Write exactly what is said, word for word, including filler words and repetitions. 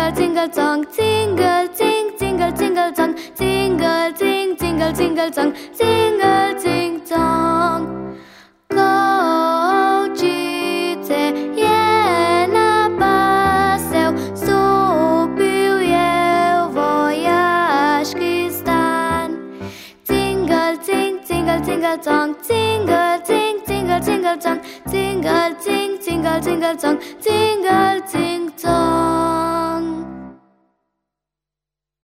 jingle, jingle song, jingle, jing, jingle, jingle song, jingle, jing, jingle, jingle song, jingle, jing song. Câu chuyện yeah na ba seo so biu yeo voyage kistan. Jingle, jing, jingle, jingle song, jingle, jing, jingle, jingle song, jingle, jing, jingle, jingle song, jingle, jing song.